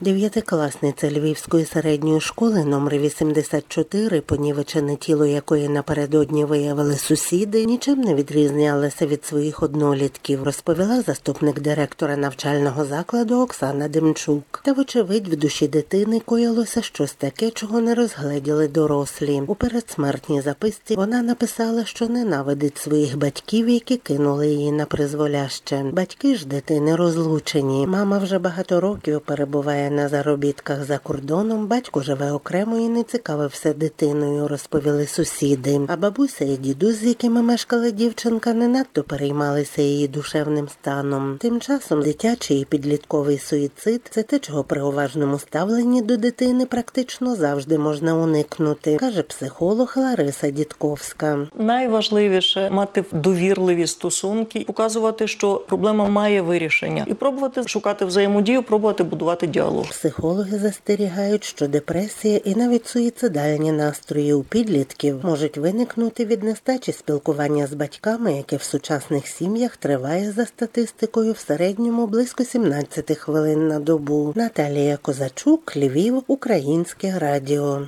Дев'ятикласниця Львівської середньої школи номер 84, понівечене тіло якої напередодні виявили сусіди, нічим не відрізнялася від своїх однолітків, розповіла заступник директора навчального закладу Оксана Демчук. Та, вочевидь, в душі дитини коїлося щось таке, чого не розгледіли дорослі. У передсмертній записці вона написала, що ненавидить своїх батьків, які кинули її на призволяще. Батьки ж дитини розлучені. Мама вже багато років перебуває на заробітках за кордоном, батько живе окремо і не цікавився дитиною, розповіли сусіди. А бабуся і дідусь, з якими мешкала дівчинка, не надто переймалися її душевним станом. Тим часом дитячий і підлітковий суїцид – це те, чого при уважному ставленні до дитини практично завжди можна уникнути, каже психолог Лариса Дідковська. Найважливіше – мати довірливі стосунки, показувати, що проблема має вирішення. І пробувати шукати взаємодію, пробувати будувати діалог. Психологи застерігають, що депресія і навіть суїцидальні настрої у підлітків можуть виникнути від нестачі спілкування з батьками, яке в сучасних сім'ях триває за статистикою в середньому близько 17 хвилин на добу. Наталія Козачук, Львів, Українське радіо.